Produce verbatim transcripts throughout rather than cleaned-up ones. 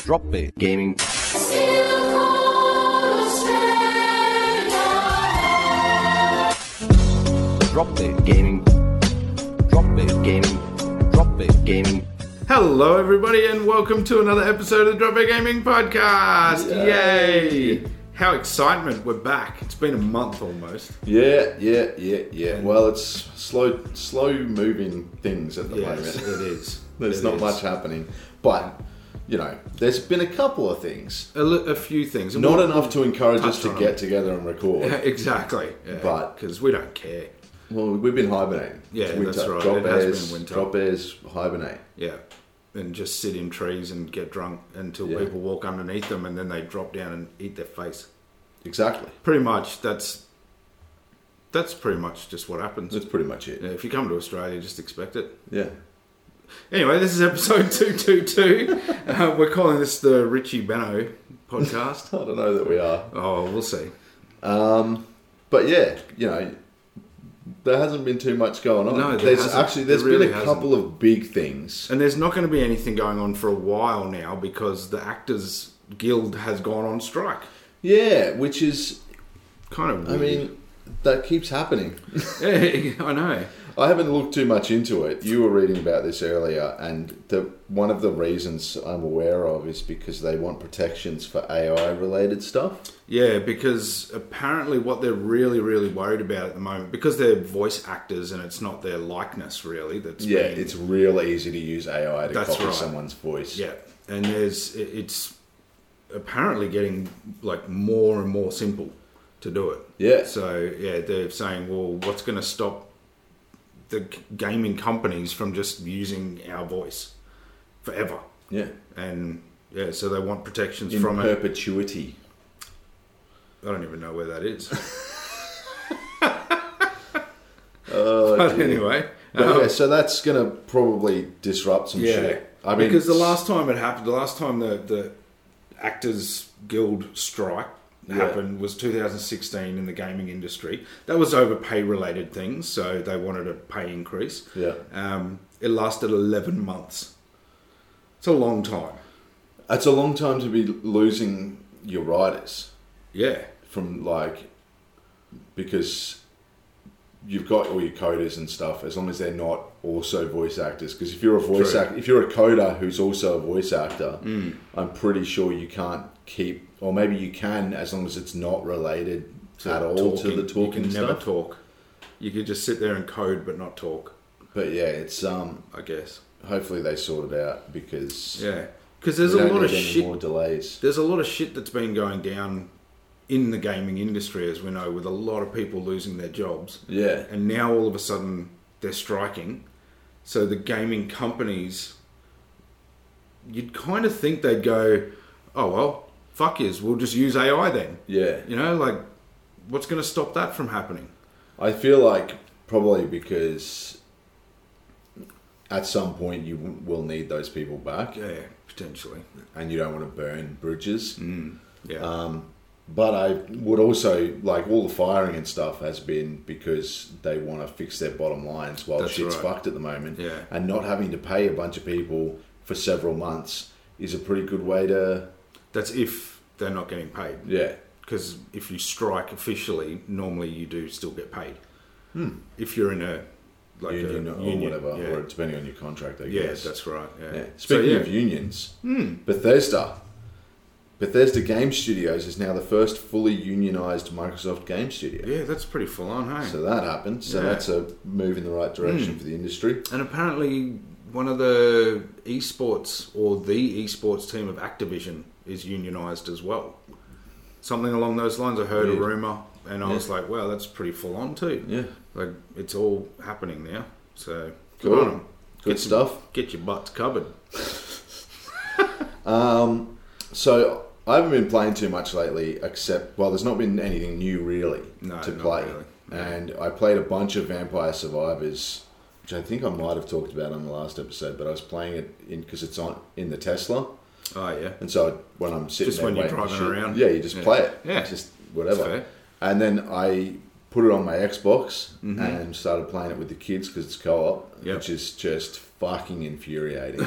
Drop Bear Gaming. Drop Bear Gaming. Drop Bear Gaming. Drop Bear Gaming. Hello, everybody, and welcome to another episode of the Drop Bear Gaming Podcast. Yay! Yay! How excitement! We're back. It's been a month almost. Yeah, yeah, yeah, yeah. Well, it's slow, slow moving things at the yes, moment. It is. There's it not is. much happening, but you know, there's been a couple of things. A, li- a few things. Not we'll, enough to encourage us to them. get together and record. Yeah, exactly. Yeah, but because we don't care. Well, we've been hibernating. Yeah, it's winter. that's right. Drop it bears, has been winter. Drop bears hibernate. Yeah. And just sit in trees and get drunk until Yeah. people walk underneath them, and then they drop down and eat their face. Exactly. Pretty much. That's that's pretty much just what happens. That's pretty much it. Yeah, if you come to Australia, just expect it. Yeah. Anyway, this is episode two twenty-two. uh, we're calling this the Richie Benno podcast. I don't know that we are. Oh, we'll see. Um, but yeah, you know, there hasn't been too much going on. No, there there's hasn't. actually there's There really been a hasn't. couple of big things. And there's not going to be anything going on for a while now because the Actors Guild has gone on strike. Yeah, which is, Kind of I weird. mean, that keeps happening. Yeah, I know. I haven't looked too much into it. You were reading about this earlier, and the one of the reasons I'm aware of is because they want protections for A I-related stuff. Yeah, because apparently what they're really, really worried about at the moment, because they're voice actors and it's not their likeness really. That's Yeah, being, it's real easy to use A I to That's copy right. someone's voice. Yeah, and there's it- it's apparently getting like more and more simple to do it. Yeah. So yeah, they're saying, well, what's going to stop the g- gaming companies from just using our voice forever? Yeah. And yeah, so they want protections In from it. perpetuity. I don't even know where that is. Oh, But dear. anyway, But um, yeah, so that's going to probably disrupt some yeah, shit. I mean, because the last time it happened, the last time the the Actors Guild strike Yeah. happened was two thousand sixteen in the gaming industry. That was over pay related things, so they wanted a pay increase. Yeah. Um, it lasted eleven months. It's a long time. It's a long time to be losing your writers Yeah. from like, because you've got all your coders and stuff, as long as they're not also voice actors. Because if you're a voice True. actor, if you're a coder who's also a voice actor, Mm. I'm pretty sure you can't keep, or maybe you can, as long as it's not related at all to the talking You can stuff. never talk. You could just sit there and code but not talk, But yeah, it's um. I guess. Hopefully they sort it out because Yeah. Because there's we a don't lot of need any shit. more delays. There's a lot of shit that's been going down in the gaming industry, as we know, with a lot of people losing their jobs. Yeah. And now all of a sudden they're striking. So the gaming companies, you'd kind of think they'd go, oh, well, fuck yous, we'll just use A I then. Yeah. You know, like, what's going to stop that from happening? I feel like probably because at some point you w- will need those people back, Yeah, potentially. and you don't want to burn bridges. Mm, yeah. Um, but I would also, like, all the firing and stuff has been because they want to fix their bottom lines while That's shit's right. fucked at the moment. Yeah. And not having to pay a bunch of people for several months is a pretty good way to, That's if they're not getting paid. yeah. Because if you strike officially, normally you do still get paid. If you're in a like union a or union, whatever, yeah. or depending on your contract, I Yeah, guess. that's right. Yeah. Yeah. So, Speaking yeah. of unions, Bethesda. Bethesda Game Studios is now the first fully unionised Microsoft game studio. yeah, that's pretty full on, hey. So that happened. So Yeah. that's a move in the right direction for the industry. And apparently, one of the esports or the esports team of Activision is unionised as well. Something along those lines. I heard Weird. a rumour, and I Yeah. was like, "Wow, that's pretty full on too." Yeah. Like it's all happening now. So Cool. good on 'em. Good Get stuff. Your, get your butts covered. Um, so I haven't been playing too much lately, except, well, there's not been anything new really No, to not play. really. No. And I played a bunch of Vampire Survivors, which I think I might have talked about on the last episode, but I was playing it in because it's on in the Tesla. Oh yeah. And so when I'm sitting Just there when you're waiting for driving shit- around? yeah, you just Yeah. play it. Yeah. It's just whatever. That's fair. And then I put it on my Xbox and started playing it with the kids because it's co-op, Yep. which is just fucking infuriating.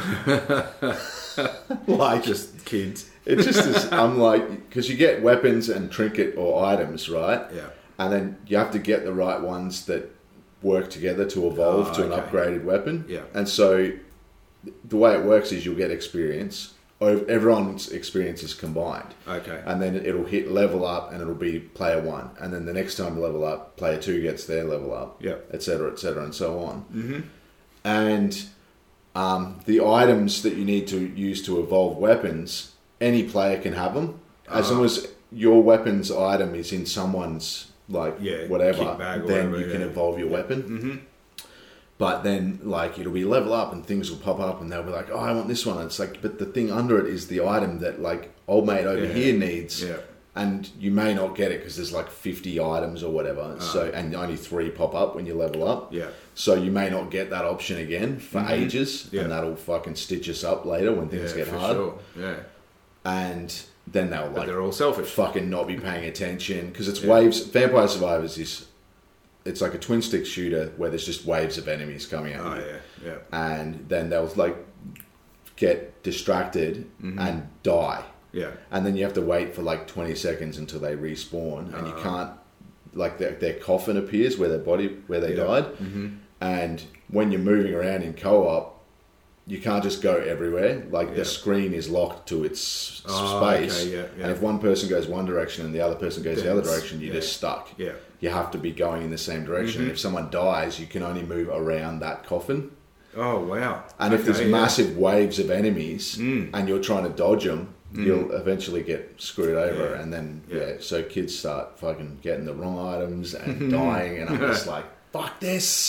Like, Just kids. it just is. I'm like, because you get weapons and trinket or items, right? Yeah. And then you have to get the right ones that work together to evolve Oh, to an okay. upgraded weapon. Yeah. And so the way it works is you'll get experience. Everyone's experience is combined. Okay. And then it'll hit level up and it'll be player one. And then the next time you level up, player two gets their level up. Yeah. Et cetera, et cetera, and so on. Mm-hmm. And um, the items that you need to use to evolve weapons, any player can have them. As Ah. long as your weapons item is in someone's, like, Yeah, whatever, kit bag or then whatever, you can yeah. evolve your weapon. Mm-hmm. But then, like, it'll be level up and things will pop up and they'll be like, oh, I want this one. And it's like, but the thing under it is the item that, like, old mate over Yeah. here needs. Yeah. And you may not get it because there's like fifty items or whatever. So and only three pop up when you level up. Yeah. So you may not get that option again for ages. Yeah. And that'll fucking stitch us up later when things Yeah, get for hard. sure. Yeah. And then they'll But like they're all selfish. fucking not be paying attention because it's Yeah. waves. Vampire Survivors is it's like a twin stick shooter where there's just waves of enemies coming at Oh, you, yeah. Yeah. and then they'll like get distracted Mm-hmm. and die, Yeah. and then you have to wait for like twenty seconds until they respawn, and you Uh. can't like their, their coffin appears where their body where they Yeah. died, Mm-hmm. and when you're moving around in co-op. You can't just go everywhere. Like Yeah. the screen is locked to its Oh, space, okay, yeah, yeah. and if one person goes one direction and the other person goes Then the other it's- direction, you're yeah. just stuck. Yeah. You have to be going in the same direction. Mhm. And if someone dies, you can only move around that coffin. Oh, wow. And if Okay, there's yeah. massive waves of enemies Mm. and you're trying to dodge them, you'll eventually get screwed over. Yeah. And then, Yeah. yeah, so kids start fucking getting the wrong items and dying. And I'm just like, fuck this.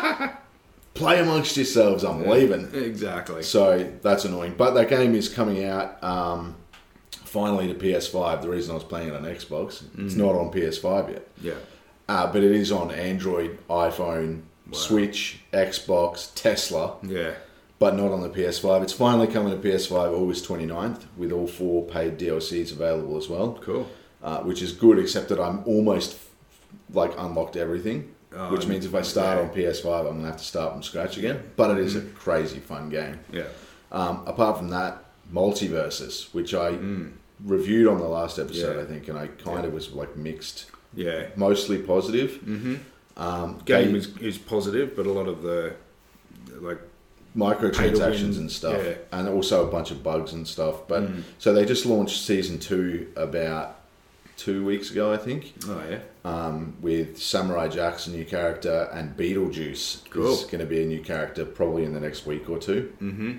Play amongst yourselves. I'm leaving. Exactly. So that's annoying. But that game is coming out um, finally to P S five. The reason I was playing it on Xbox, it's not on P S five yet. Yeah. Uh, but it is on Android, iPhone, Wow. Switch, Xbox, Tesla, Yeah. but not on the P S five. It's finally coming to P S five August twenty-ninth with all four paid D L Cs available as well, Cool. uh, which is good, except that I'm almost like unlocked everything, Oh, which means if I start okay. on P S five, I'm going to have to start from scratch again. But it is a crazy fun game. Yeah. Um, apart from that, Multiverses, which I reviewed on the last episode, Yeah. I think, and I kind of was like mixed, Yeah. mostly positive. Mm-hmm. Um, Game they- is, is positive, but a lot of the, like, microtransactions win, and stuff, yeah. and also a bunch of bugs and stuff. But Mm. so they just launched season two about two weeks ago, I think, oh, yeah. um, with Samurai Jack's a new character and Beetlejuice Cool. is going to be a new character probably in the next week or two. Mm-hmm.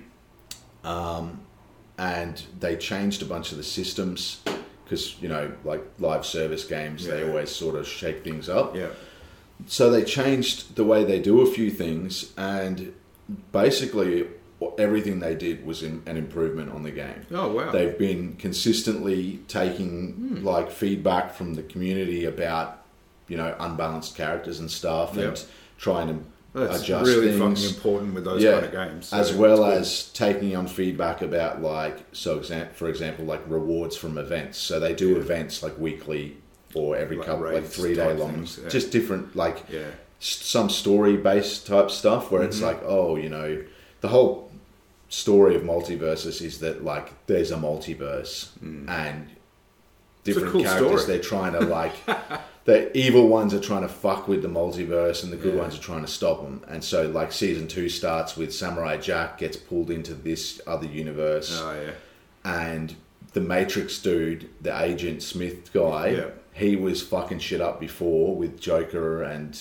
Um, and they changed a bunch of the systems because you know, like live service games, they Yeah. always sort of shake things up. Yeah. So they changed the way they do a few things, and basically everything they did was in, an improvement on the game. Oh, wow. They've been consistently taking Hmm. like feedback from the community about, you know, unbalanced characters and stuff, Yep. and trying to That's adjust really things. fucking important with those Yeah, kind of games. so as well it's as taking on feedback about like, so exam- for example, like rewards from events. So they do Yeah. events like weekly or every Like couple, like raids three day type long, things, yeah. just different like cool. Yeah. s- some story based type stuff where it's Mhm. like, oh, you know, the whole story of Multiverses is that like there's a multiverse and different cool characters story. they're trying to like the evil ones are trying to fuck with the multiverse and the good Yeah. ones are trying to stop them. And so like season two starts with Samurai Jack gets pulled into this other universe, Oh, yeah. and the Matrix dude, the Agent Smith guy, Yeah. he was fucking shit up before with Joker and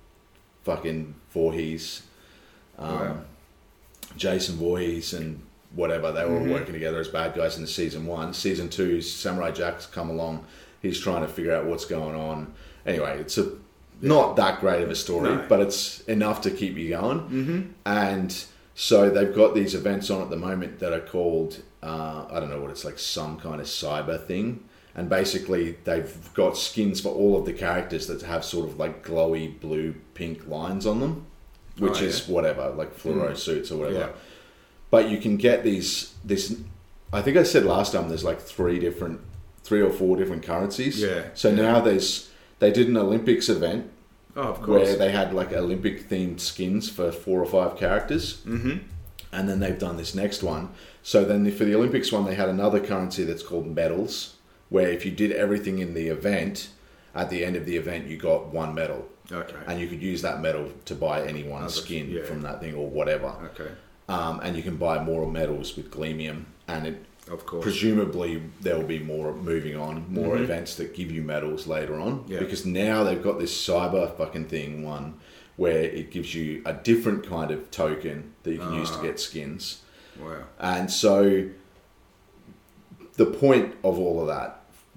fucking Voorhees, um, Wow. Jason Voorhees and whatever. They were all Mhm. working together as bad guys in season one. Season two, Samurai Jack's come along. He's trying to figure out what's going on. Anyway, it's a not that great of a story, No. but it's enough to keep you going. Mm-hmm. And so they've got these events on at the moment that are called, uh, I don't know what it's like, some kind of cyber thing. And basically they've got skins for all of the characters that have sort of like glowy blue pink lines on them, which Oh, is whatever, like fluoro Mm. suits or whatever. Yeah. But you can get these, this, I think I said last time there's like three different, three or four different currencies. Yeah, So yeah. now there's, They did an Olympics event Oh, of course. where they had like Olympic themed skins for four or five characters. Mm-hmm. And then they've done this next one. So then for the Olympics one, they had another currency that's called medals, where if you did everything in the event, at the end of the event, you got one medal. Okay. And you could use that medal to buy any one Oh, skin yeah. from that thing or whatever. Okay. Um, and you can buy more medals with Gleamium. And it, Of course. presumably there will be more moving on, more Mhm. events that give you medals later on. Yeah. Because now they've got this cyber fucking thing one where it gives you a different kind of token that you can use to Ah. get skins. Wow. And so the point of all of that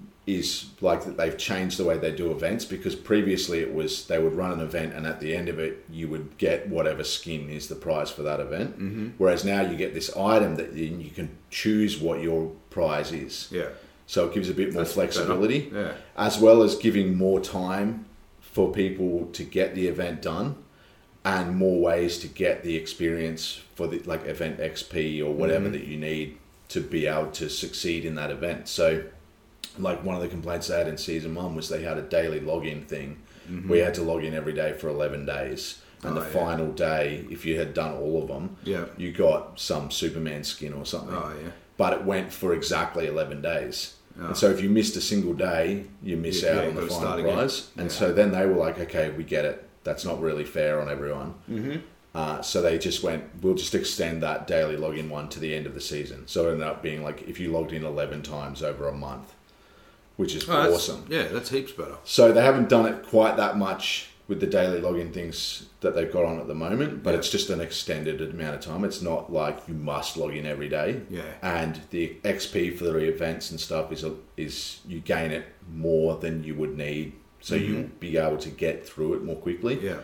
is like that they've changed the way they do events, because previously it was they would run an event and at the end of it you would get whatever skin is the prize for that event. Mm-hmm. Whereas now you get this item that you you can choose what your prize is. Yeah. So it gives a bit more That's flexibility, better. Yeah. as well as giving more time for people to get the event done, and more ways to get the experience for the like event X P or whatever Mhm. that you need to be able to succeed in that event. So, like one of the complaints they had in season one was they had a daily login thing. Mhm. We had to log in every day for eleven days, and Oh, the yeah. final day, if you had done all of them, Yeah. you got some Superman skin or something. Oh, yeah. But it went for exactly eleven days. Oh. And so if you missed a single day, you miss Yeah, out yeah, on you've the got to final start again. prize. And Yeah. so then they were like, okay, we get it. That's not really fair on everyone. Mm-hmm. Uh, so they just went, we'll just extend that daily login one to the end of the season. So it ended up being like if you logged in eleven times over a month, which is Oh, that's- awesome. Yeah, that's heaps better. So they haven't done it quite that much with the daily login things that they've got on at the moment, but Yeah. it's just an extended amount of time. It's not like you must log in every day. Yeah. And the X P for the events and stuff is a, is you gain it more than you would need, so Mhm. you'll be able to get through it more quickly. Yeah.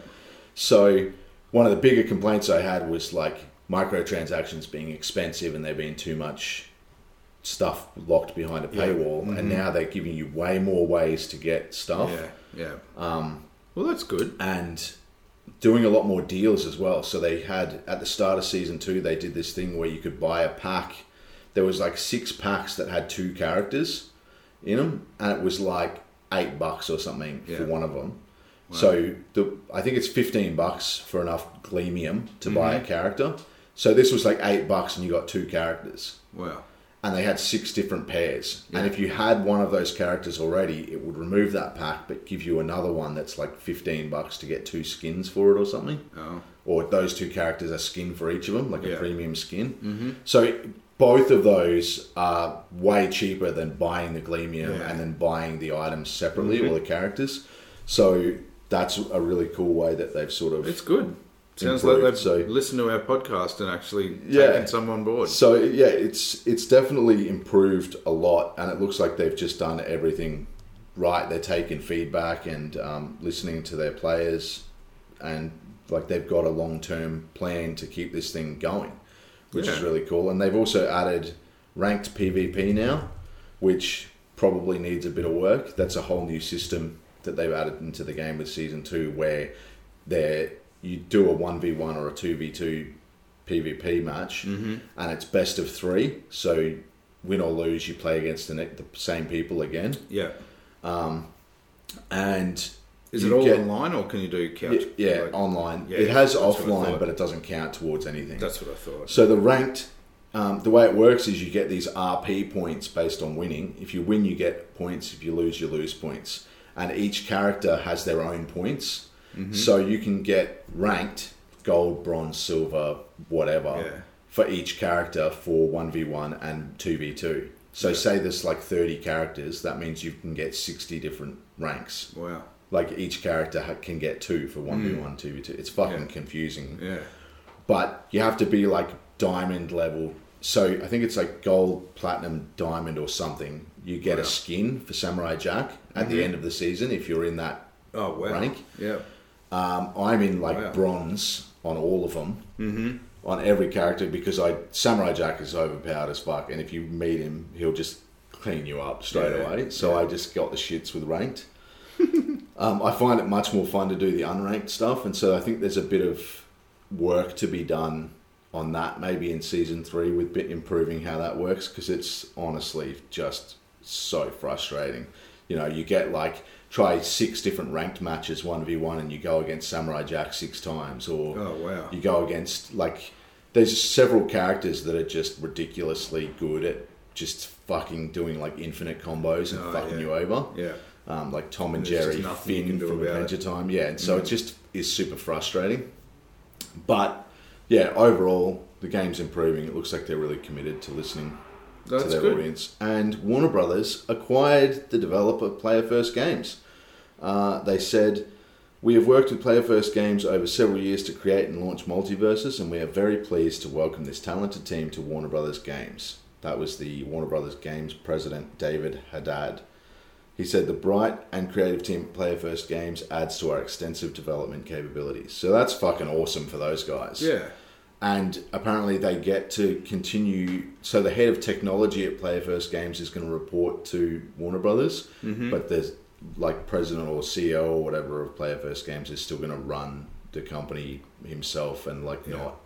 So one of the bigger complaints I had was like microtransactions being expensive and there being too much stuff locked behind a Yeah. paywall, Mhm. and now they're giving you way more ways to get stuff. Yeah. Yeah. Um, Well, that's good. and doing a lot more deals as well. So they had, at the start of season two, they did this thing where you could buy a pack. There was like six packs that had two characters in them, and it was like eight bucks or something Yeah. for one of them. Wow. So the, I think it's fifteen bucks for enough Gleamium to buy Mm-hmm. a character. So this was like eight bucks and you got two characters. Wow. And they had six different pairs. Yeah. And if you had one of those characters already, it would remove that pack but give you another one that's like fifteen bucks to get two skins for it or something. Oh. Or those two characters, a skin for each of them, like Yeah. a premium skin. Mm-hmm. So both of those are way cheaper than buying the Gleamium Yeah. and then buying the items separately, Mhm. or the characters. So that's a really cool way that they've sort of... It's good. Sounds Improved, like they've so- listened to our podcast and actually Yeah. taken some on board. So yeah, it's it's definitely improved a lot, and it looks like they've just done everything right. They're taking feedback and um, listening to their players, and like they've got a long term plan to keep this thing going, which is Yeah. really cool. And they've also added ranked PvP now, which probably needs a bit of work. That's a whole new system that they've added into the game with season two, where they're you do a one v one or a two v two PvP match, Mm-hmm. and it's best of three. So win or lose, you play against the, ne- the same people again. Yeah. Um, and Is it you all get- online or can you do couch? Yeah, yeah like- online. Yeah, it has that's what I offline, thought. but it doesn't count towards anything. That's what I thought. So the ranked, um, the way it works is you get these R P points based on winning. If you win, you get points. If you lose, you lose points. And each character has their own points. Mhm. So you can get ranked gold, bronze, silver, whatever Yeah. for each character for one v one and two v two. So Yeah. say there's like thirty characters, that means you can get sixty different ranks. Wow. Like each character ha- can get two for one v one, Mm. two v two. It's fucking Yeah. confusing. Yeah. But you have to be like diamond level. So I think it's like gold, platinum, diamond or something. You get Wow. a skin for Samurai Jack at Mhm. the end of the season if you're in that Oh wow. rank. Yeah. Um, I'm in like Wow. bronze on all of them, Mm-hmm. on every character, because I Samurai Jack is overpowered as fuck, and if you meet him, he'll just clean you up straight Yeah, away. So yeah. I just got the shits with ranked. um, I find it much more fun to do the unranked stuff, and so I think there's a bit of work to be done on that, maybe in season three, with bit improving how that works, because it's honestly just so frustrating. You know, you get like try six different ranked matches one v one, and you go against Samurai Jack six times, or Oh, wow. you go against like there's several characters that are just ridiculously good at just fucking doing like infinite combos and Oh, fucking yeah. you over. Yeah. Um, like Tom and There's just Jerry, nothing you Finn can do from about Adventure it. Time. Yeah, and so it just is super frustrating. But yeah, overall, the game's improving. It looks like they're really committed to listening That's to their good. audience. And Warner Brothers acquired the developer Player First Games. Uh, they said, "We have worked with Player First Games over several years to create and launch multiverses, and we are very pleased to welcome this talented team to Warner Brothers Games." That was the Warner Brothers Games president, David Haddad. He said, "The bright and creative team at Player First Games adds to our extensive development capabilities." So that's fucking awesome for those guys. Yeah. And apparently they get to continue. So the head of technology at Player First Games is going to report to Warner Brothers, Mm-hmm. but there's like president or C E O or whatever of Player First Games is still going to run the company himself and like Yeah. not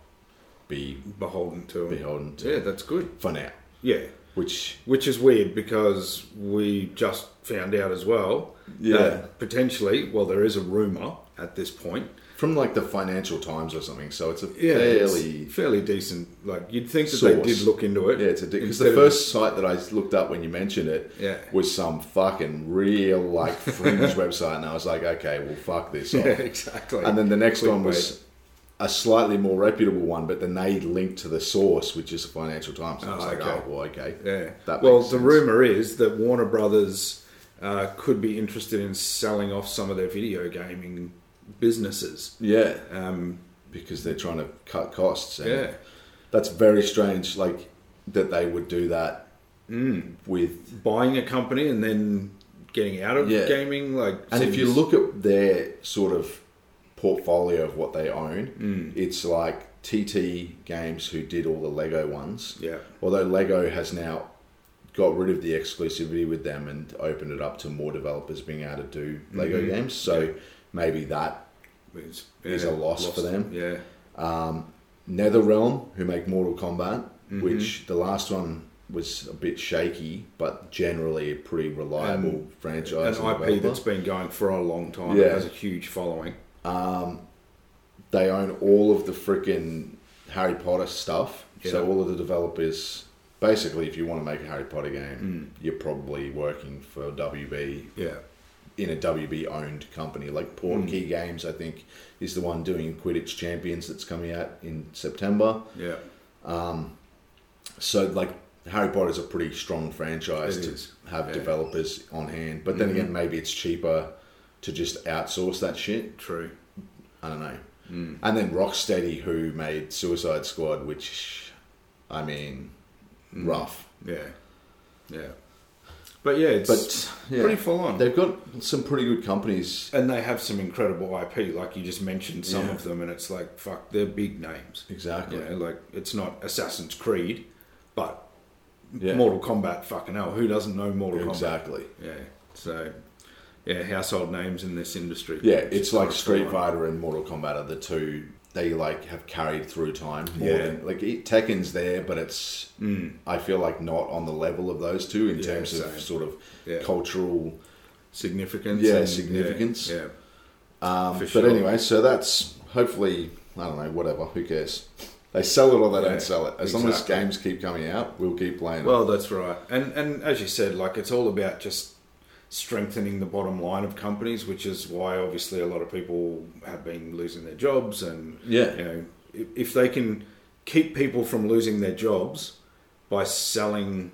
be Beholden to 'em. beholden to Yeah, that's good. for now. Yeah. Which Which is weird because we just found out as well Yeah. that potentially, well, there is a rumour at this point. from like the Financial Times or something, so it's a Yeah, fairly it's fairly decent. Like you'd think that they Source. did look into it. yeah, it's a because instead the of first site that I looked up when you mentioned it Yeah. was some fucking real like fringe website, and I was like, okay, well, fuck this. Yeah, off. exactly. And then the next one Clickbait. was a slightly more reputable one, but then they linked to the source, which is the Financial Times. And I was Oh, like, okay. oh, well, okay. Yeah. That well, makes the sense. rumor is that Warner Brothers uh, could be interested in selling off some of their video gaming businesses. Yeah, Um, because they're trying to cut costs. And yeah. that's very strange, like, that they would do that Mm. with... Buying a company and then getting out of Yeah. gaming, like, And if you seems- look at their sort of portfolio of what they own, Mm. it's like T T Games, who did all the Lego ones. yeah, Although Lego has now got rid of the exclusivity with them and opened it up to more developers being able to do Lego Mhm. games. So Yeah. maybe that it's, is yeah, a loss for them. Yeah, um, NetherRealm, who make Mortal Kombat, Mhm. which the last one was a bit shaky, but generally a pretty reliable And franchise. an and I P developer. that's been going for a long time. Yeah. It has a huge following. Um, they own all of the freaking Harry Potter stuff. Yeah. So all of the developers, basically, if you want to make a Harry Potter Mm. game, you're probably working for W B Yeah, in a W B owned company. Like Portkey Games, I think, is the one doing Quidditch Champions that's coming out in September. yeah, So like Harry Potter's a pretty strong franchise It to is. have Yeah. developers on hand. But then Mhm. again, maybe it's cheaper to just outsource that shit. true. I don't know. Mm. And then Rocksteady, who made Suicide Squad, which, I mean, Mm. rough. Yeah, yeah. But yeah, it's But yeah, pretty full on. they've got some pretty good companies. And they have some incredible I P, like you just mentioned some Yeah. of them, and it's like, fuck, they're big names. Exactly. You know, like, it's not Assassin's Creed, but Yeah. Mortal Kombat, fucking hell, who doesn't know Mortal Kombat? Exactly. Yeah, so, yeah, household names in this industry. Yeah, Which it's is like quite Street full on. Fighter and Mortal Kombat are the two they like have carried through time more Yeah. than like it- Tekken's there, but it's Mm. I feel like not on the level of those two in Yeah, terms same. of sort of Yeah. cultural. Significance. Yeah, and- significance. Yeah, Um, For but sure. anyway, so that's hopefully I don't know, whatever. Who cares? They sell it or they Yeah, don't sell it. As long as exactly. games keep coming out, we'll keep playing. well, that's right. And and as you said, like, it's all about just strengthening the bottom line of companies, which is why obviously a lot of people have been losing their jobs. And Yeah. you know, if, if they can keep people from losing their jobs by selling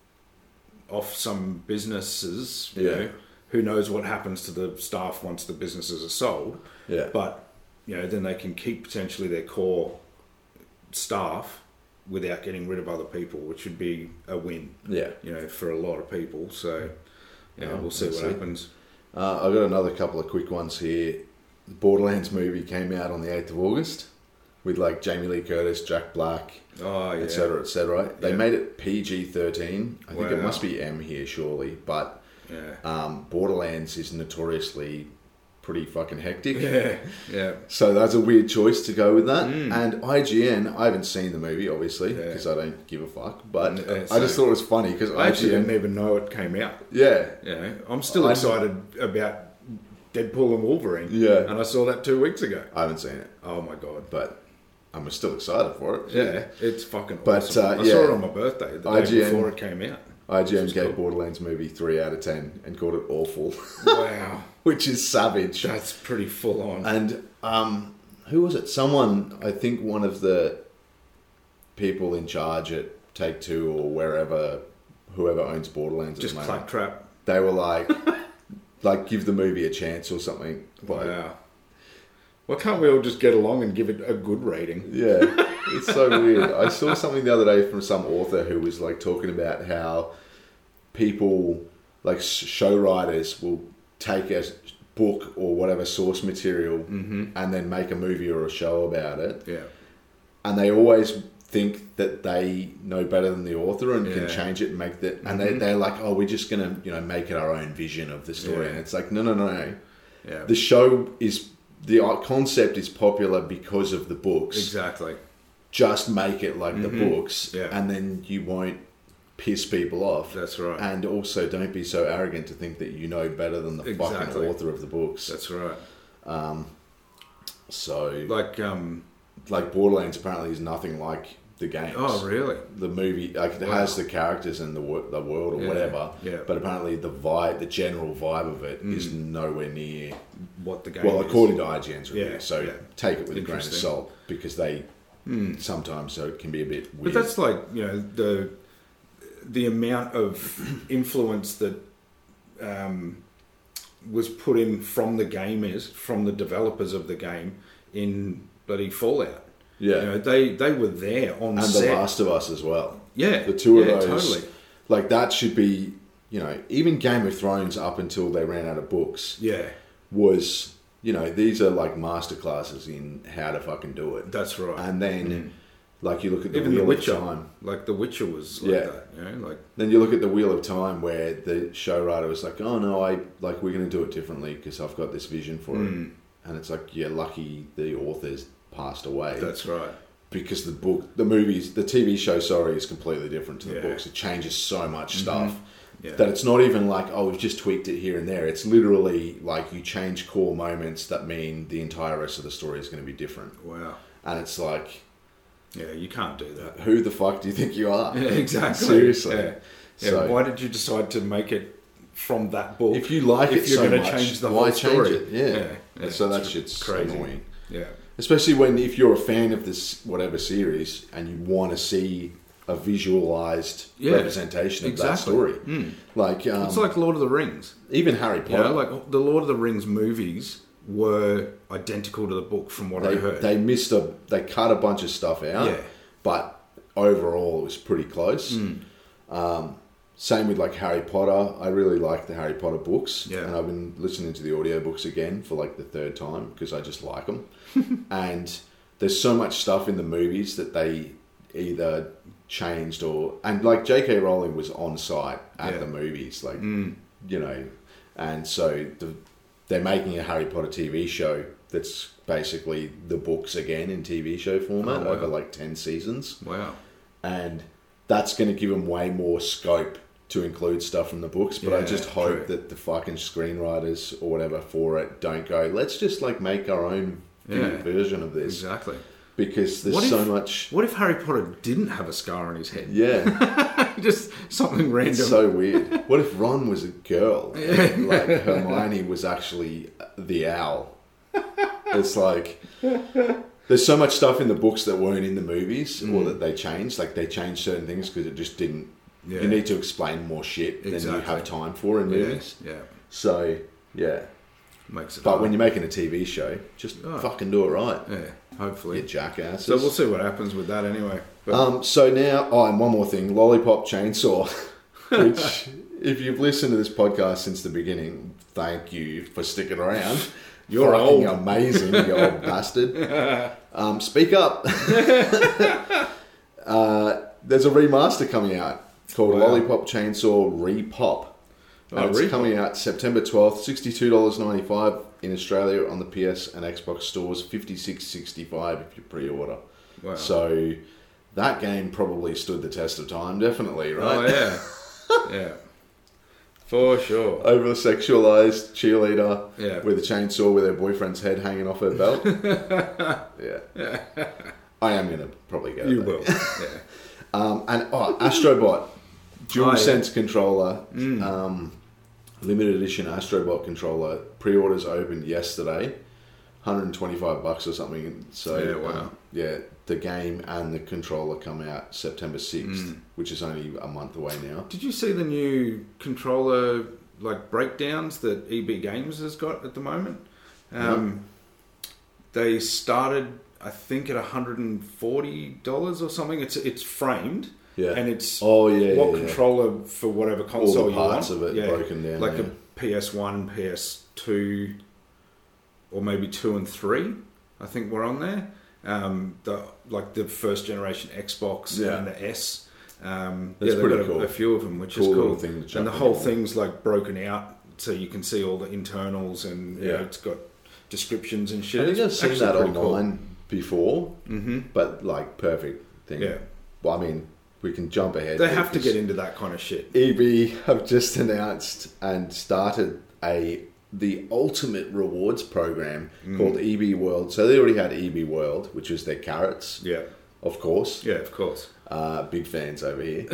off some businesses, you Yeah. know, who knows what happens to the staff once the businesses are sold. it. Yeah, But you know, then they can keep potentially their core staff without getting rid of other people, which would be a win, yeah. you know, for a lot of people. So yeah, Oh, we'll see what let's see. happens. Uh, I've got another couple of quick ones here. The Borderlands movie came out on the eighth of August with like Jamie Lee Curtis, Jack Black, Oh yeah, et cetera, et cetera. They Yeah. made it P G thirteen. I think it Wow. must be M here, surely. But yeah, um, Borderlands is notoriously pretty fucking hectic. yeah, yeah. So that's a weird choice to go with that. Mm. And I G N, I haven't seen the movie, obviously, Yeah. because I don't give a fuck. But Yeah, I just same. thought it was funny because I actually I G N, didn't even know it came out. yeah, You know, I'm still I- excited about Deadpool and Wolverine. Yeah. And I saw that two weeks ago. I haven't seen it, Oh my god. but I'm still excited for it. Yeah, it's fucking But, awesome. uh, I yeah. saw it on my birthday, the I day G N before it came out. I G N Which is gave cool. Borderlands movie three out of ten and called it awful, Wow. which is savage. That's pretty full on. And um, who was it? Someone, I think one of the people in charge at Take Two or wherever, whoever owns Borderlands, Just at the moment, claptrap. they were like, like give the movie a chance or something. Like, Wow. Why can't we all just get along and give it a good rating? yeah, it's so weird. I saw something the other day from some author who was like talking about how people, like show writers, will take a book or whatever source material Mm-hmm. and then make a movie or a show about it. Yeah. And they always think that they know better than the author and can Yeah. change it and make that. And Mhm. they, they're like, oh, we're just going to, you know, make it our own vision of the story. Yeah. And it's like, no, no, no. Yeah. The show is, the concept is popular because of the books. Exactly. Just make it like the Mhm. books, Yeah. and then you won't piss people off. That's right. And also, don't be so arrogant to think that you know better than the fucking Exactly. author of the books. That's right. So, Like, um, like Borderlands apparently is nothing like the games. oh, really? The movie, like, it Wow. has the characters and the wo- the world or Yeah, whatever. yeah. But apparently, the vibe, the general vibe of it, is Mm. nowhere near. What the game Well, is. according to I G N's review, Yeah, so yeah. take it with a grain of Interesting. salt because they sometimes so it can be a bit But weird. that's like, you know, the the amount of influence that um, was put in from the gamers, from the developers of the game in bloody Fallout. yeah. You know, they, they were there on And set. The Last of Us as well. Yeah. The two yeah, of those, Totally. like that should be, you know, even Game of Thrones up until they ran out of books Yeah. was, you know, these are like masterclasses in how to fucking do it. That's right. And then, like you look at the Even Wheel The Witcher. of Time. Like The Witcher was like Yeah. that. You know, like, Then you look at the Wheel of Time where the show writer was like, "Oh no, I like we're going to do it differently because I've got this vision for Mm. it." And it's like, yeah, lucky the author's passed away. that's right. Because the book, the movies, the T V show, sorry, is completely different to the Yeah. books. It changes so much stuff Yeah. that it's not even like, oh, we've just tweaked it here and there. It's literally like you change core moments that mean the entire rest of the story is going to be different. Wow. And it's like, Yeah, you can't do that. who the fuck do you think you are? Yeah, exactly. Seriously. Yeah. Yeah, So- why did you decide to make it from that book? If you like if it you're so gonna much, change the why whole change story? it? Yeah. Yeah, yeah, So that it's shit's crazy. annoying. Yeah. Especially when if you're a fan of this whatever series and you want to see a visualized Yeah, representation of exactly. that story. Mm. Like, um, It's like Lord of the Rings. even Harry You Potter. know, like the Lord of the Rings movies were identical to the book from what they, I heard. they missed a they cut a bunch of stuff out, Yeah. but overall it was pretty close. Mm. Um, same with like Harry Potter. I really like the Harry Potter books, Yeah. and I've been listening to the audiobooks again for like the third time because I just like them. And there's so much stuff in the movies that they either changed or and like J K Rowling was on site at Yeah. the movies, like Mm. you know, and so the, they're making a Harry Potter T V show that's basically the books again in T V show format Oh, wow. over like ten seasons, Wow. and that's going to give them way more scope to include stuff from the books. But I Yeah, just hope true. that the fucking screenwriters or whatever for it don't go, let's just like make our own Yeah. version of this, Exactly. because there's What if- so much. What if Harry Potter didn't have a scar on his head? Yeah, Just something random. it's so weird. What if Ron was a girl? And, like Hermione was actually the owl. It's like there's so much stuff in the books that weren't in the movies or that they changed. Like they changed certain things because it just didn't. Yeah. You need to explain more shit than you Exactly. have time for in yeah. movies. Yeah. So yeah, Makes it but hard. when you're making a T V show, just Oh. fucking do it right. Yeah, hopefully. You jackasses. So we'll see what happens with that anyway. But Um, so now, oh, and one more thing, Lollipop Chainsaw, which if you've listened to this podcast since the beginning, thank you for sticking around. You're fucking old. amazing, you old bastard. Um, speak up. uh, there's a remaster coming out called Wow. Lollipop Chainsaw Repop. And Oh, it's Repop. coming out September twelfth, sixty-two dollars ninety-five in Australia on the P S and Xbox stores, fifty-six sixty-five if you pre-order. wow. So that game probably stood the test of time, definitely, right? Oh yeah, yeah. For sure. Over sexualized cheerleader Yeah. with a chainsaw with her boyfriend's head hanging off her belt. Yeah. I am going to probably get it. You though. will. Yeah. Um, and oh, Astrobot Dual Oh, yeah. Sense controller, um, limited edition Astrobot controller. Pre-orders opened yesterday, one hundred twenty-five bucks or something. So Yeah, wow. um, yeah, the game and the controller come out September sixth, Mm. which is only a month away now. Did you see the new controller like breakdowns that E B Games has got at the moment? Um, They started, I think, at one hundred forty dollars or something. It's it's framed. Yeah. And it's Oh yeah, what yeah, yeah. controller for whatever console All the parts you want. of it broken down, like yeah. a P S one, P S two, or maybe two and three. I think were on there. Um, the like the first generation Xbox Yeah. and the S. Um, That's yeah, they've pretty got a, cool. a few of them, which Cool is little cool. thing to jump And the in whole on. thing's like broken out, so you can see all the internals, and you Yeah. know, it's got descriptions and shit. I think I've It's seen actually that pretty cool. online before, Mm-hmm. but like perfect thing. Yeah, Well, I mean, we can jump ahead. they here have to because get into that kind of shit. E B have just announced and started a the ultimate rewards program Mm. called E B World. So they already had E B World, which was their carrots, Yeah, of course. yeah, of course. Uh, big fans over here.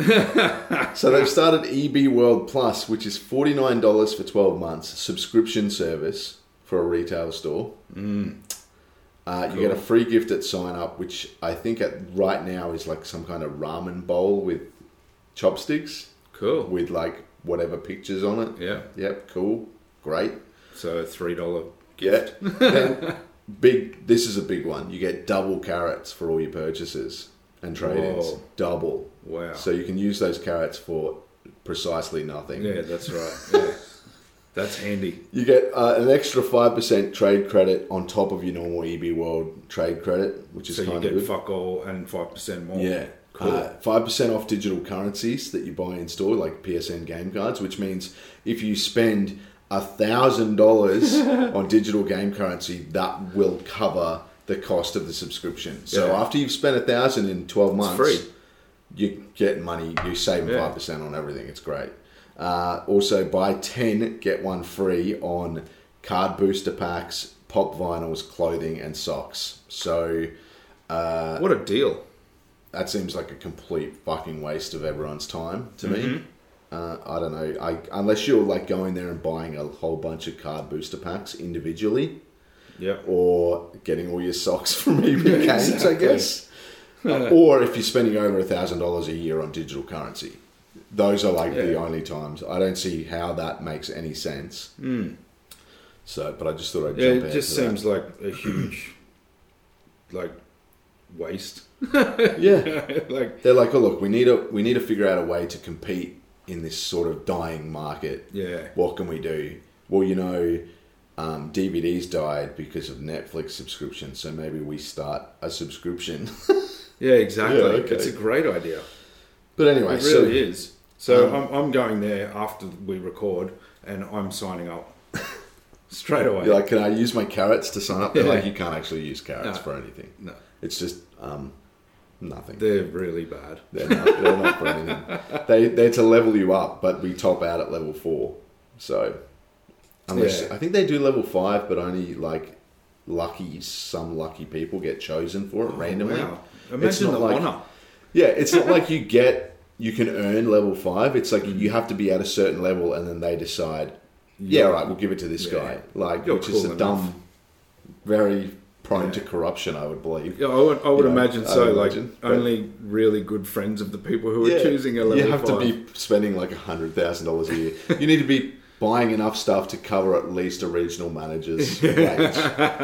So they've started E B World Plus, which is forty-nine dollars for twelve months, subscription service for a retail store. Mm. Uh, Cool. You get a free gift at sign up, which I think at right now is like some kind of ramen bowl with chopsticks Cool. with like whatever pictures on it. Yeah, Yep, cool, great. so a three dollar. Yeah. Then, big. This is a big one. You get double carrots for all your purchases and trade-ins. Whoa. Double. Wow. So you can use those carrots for precisely nothing. Yeah, that's right. Yeah. That's handy. You get uh, an extra five percent trade credit on top of your normal E B World trade credit, which is So you kind get of good. fuck all and five percent more. Yeah. Cool. Uh, five percent off digital currencies that you buy in store, like P S N game cards, which means if you spend one thousand dollars on digital game currency, that will cover the cost of the subscription. So Yeah. after you've spent one thousand dollars in twelve months, free. you get money, you save Yeah. five percent on everything. It's great. Uh, also, buy ten, get one free on card booster packs, pop vinyls, clothing, and socks. So uh, What a deal. that seems like a complete fucking waste of everyone's time to me. Mm-hmm. Uh, I don't know. I unless you're like going there and buying a whole bunch of card booster packs individually, Yeah. or getting all your socks from E B Yeah, Games, I exactly. guess. Uh, or if you're spending over a thousand dollars a year on digital currency, those are like the Yeah. only times. I don't see how that makes any sense. Mm. So, but I just thought I'd Yeah, jump it ahead just to that. seems like a huge, like, waste. Yeah. like, They're like, oh look, we need to we need to figure out a way to compete in this sort of dying market. yeah. What can we do? Well, you know, um, D V Ds died because of Netflix subscription, so maybe we start a subscription. Yeah, exactly. Yeah, okay. It's a great idea. But anyway, It so really is. So um, I'm, I'm going there after we record, and I'm signing up straight away. you're like, can I use my carrots to sign up? They're Yeah. like, you can't actually use carrots No. for anything. No, It's just um, nothing. they're really bad. They're not, they're not for anything. They, they're to level you up, but we top out at level four. So, unless Yeah. I think they do level five, but only like lucky, some lucky people get chosen for it randomly. Wow. Imagine not the like- honour. Yeah, it's not like you get, you can earn level five. It's like you have to be at a certain level, and then they decide, yeah, Yeah. all right, we'll give it to this Yeah. guy. Like, You're which is cool a enough. dumb, very prone Yeah. to corruption, I would believe. Yeah, I would, I would You know, imagine I so. would like imagine, but- only really good friends of the people who are Yeah, choosing a level you have five. to be spending like a hundred thousand dollars a year. You need to be buying enough stuff to cover at least a regional manager's wage.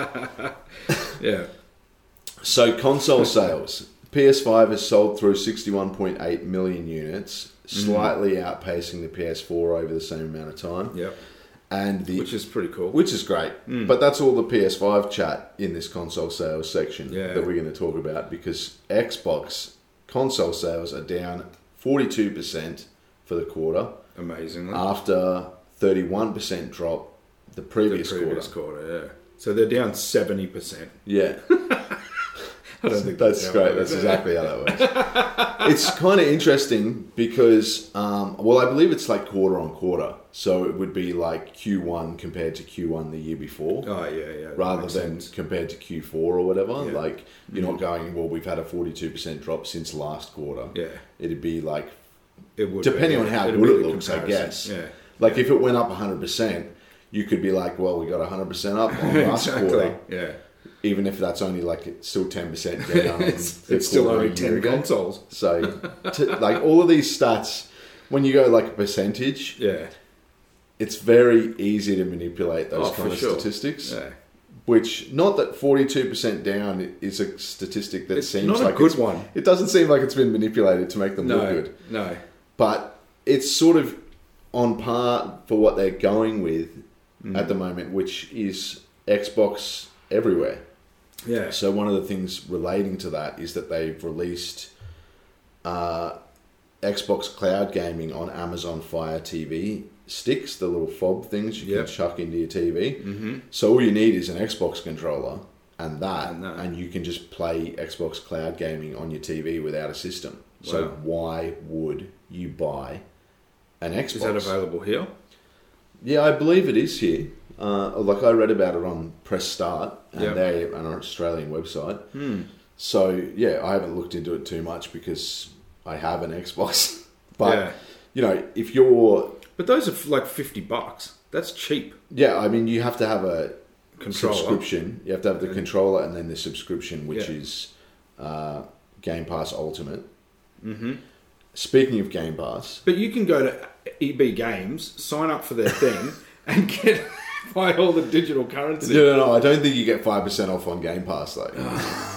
Yeah. So console sales, P S five has sold through sixty-one point eight million units, slightly outpacing the P S four over the same amount of time. Yep. And the Which is pretty cool. which is great, but that's all the P S five chat in this console sales section Yeah. that we're going to talk about, because Xbox console sales are down forty-two percent for the quarter Amazingly. after thirty-one percent drop the the previous, previous quarter. quarter. Yeah. So they're down seventy percent. Yeah, I don't think that's how it great. works. That's exactly how that works. It's kind of interesting because, um, well, I believe it's like quarter on quarter. So it would be like Q one compared to Q one the year before. Oh, yeah, yeah. Rather than sense. compared to Q four or whatever. Yeah. Like, you're mm-hmm. not going, well, we've had a forty-two percent drop since last quarter. Yeah. It'd be like, it would depending be, on how It'd good be it the looks, I comparison. guess. Yeah. Like, yeah. if it went up one hundred percent, you could be like, well, we got one hundred percent up on last exactly. quarter. Yeah. Even if that's only like it's still ten percent down. it's it's still only ten ago. consoles. So, to, like, all of these stats, when you go like a percentage, yeah, it's very easy to manipulate those oh, kind of sure. statistics. Yeah. Which, not that forty-two percent down is a statistic that it's seems not like a good it's, one. It doesn't seem like it's been manipulated to make them no, look good. No, but it's sort of on par for what they're going with mm. at the moment, which is Xbox everywhere. Yeah. So one of the things relating to that is that they've released uh, Xbox Cloud Gaming on Amazon Fire T V sticks, the little fob things you yep. can chuck into your T V. Mm-hmm. So all you need is an Xbox controller and that, and, that. and you can just play Xbox Cloud Gaming on your T V without a system. Wow. So why would you buy an Xbox? Is that available here? Yeah, I believe it is here. Uh, like I read about it on Press Start, and yep. they're an Australian website. Hmm. So yeah, I haven't looked into it too much because I have an Xbox. But yeah. you know, if you're but those are like fifty bucks. That's cheap. Yeah, I mean, you have to have a controller. subscription. You have to have the yeah. controller and then the subscription, which yeah. is uh, Game Pass Ultimate. Mm-hmm. Speaking of Game Pass, but you can go to E B Games, sign up for their thing, and get buy all the digital currency. No, no, no. I don't think you get five percent off on Game Pass though.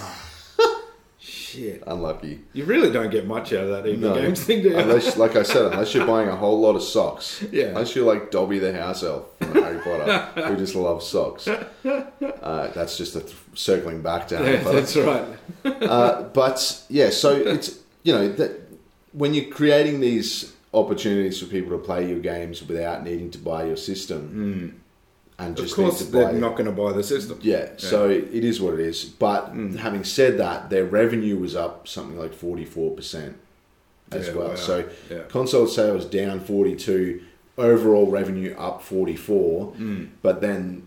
Shit. Unlucky. You really don't get much out of that E B no. Games thing, do you? Unless, like I said, unless you're buying a whole lot of socks. Yeah. Unless you're like Dobby the house elf from Harry Potter, who just loves socks. Uh, that's just a th- circling back to Harry yeah, Potter. That's right. uh, but, yeah, so it's, you know, that when you're creating these opportunities for people to play your games without needing to buy your system... Mm. And just of course, need to they're buy not going to buy the system. Yeah, yeah, so it is what it is. But mm. having said that, their revenue was up something like forty-four percent as yeah, well. wow. So yeah. console sales down forty-two, overall revenue up forty-four. Mm. But then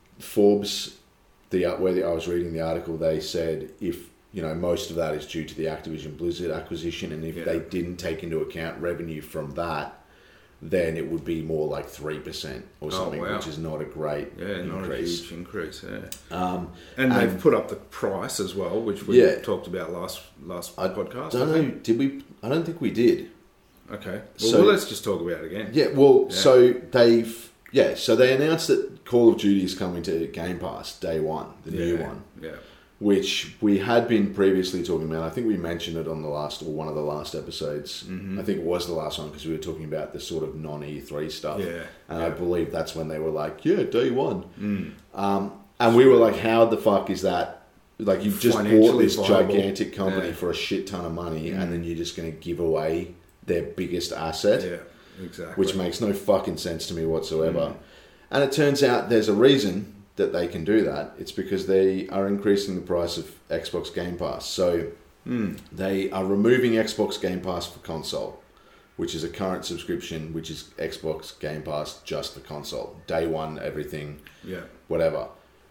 Forbes, the where the, I was reading the article, they said if you know most of that is due to the Activision Blizzard acquisition, and if yeah. they didn't take into account revenue from that, then it would be more like three percent or something, oh, wow. which is not a great yeah, increase. not a huge increase, yeah. Um, and, and they've put up the price as well, which we yeah, talked about last last I podcast. Don't I know, did we? I don't think we did. Okay, well, so, well let's just talk about it again. Yeah, well, yeah. so they've yeah, so they announced that Call of Duty is coming to Game Pass day one, the yeah, new one. Yeah. Which we had been previously talking about. I think we mentioned it on the last, or one of the last episodes. Mm-hmm. I think it was the last one because we were talking about the sort of non-E three stuff. Yeah. And yeah. I believe that's when they were like, yeah, day one. Mm. Um, and we were like, how the fuck is that? Like, you've just bought this viable. gigantic company yeah. for a shit ton of money mm. and then you're just going to give away their biggest asset. Yeah, exactly. Which makes no fucking sense to me whatsoever. Mm. And it turns out there's a reason that they can do that. It's because they are increasing the price of Xbox Game Pass. So mm. they are removing Xbox Game Pass for console, which is a current subscription, which is Xbox Game Pass just for console. Day one, everything, yeah, whatever.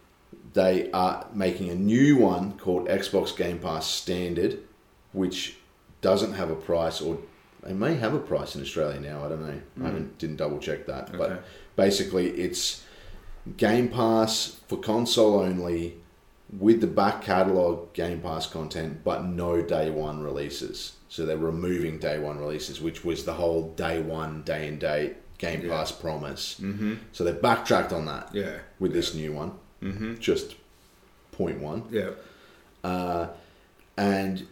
They are making a new one called Xbox Game Pass Standard, which doesn't have a price, or they may have a price in Australia now. I don't know. Mm. I haven't, didn't double check that. Okay. But basically it's Game Pass for console only with the back catalogue Game Pass content, but no day one releases. So they're removing day one releases, which was the whole day one, day and date Game yeah. Pass promise. Mm-hmm. So they've backtracked on that yeah. with yeah. this new one. Mm-hmm. Just point one. Yeah. Uh, and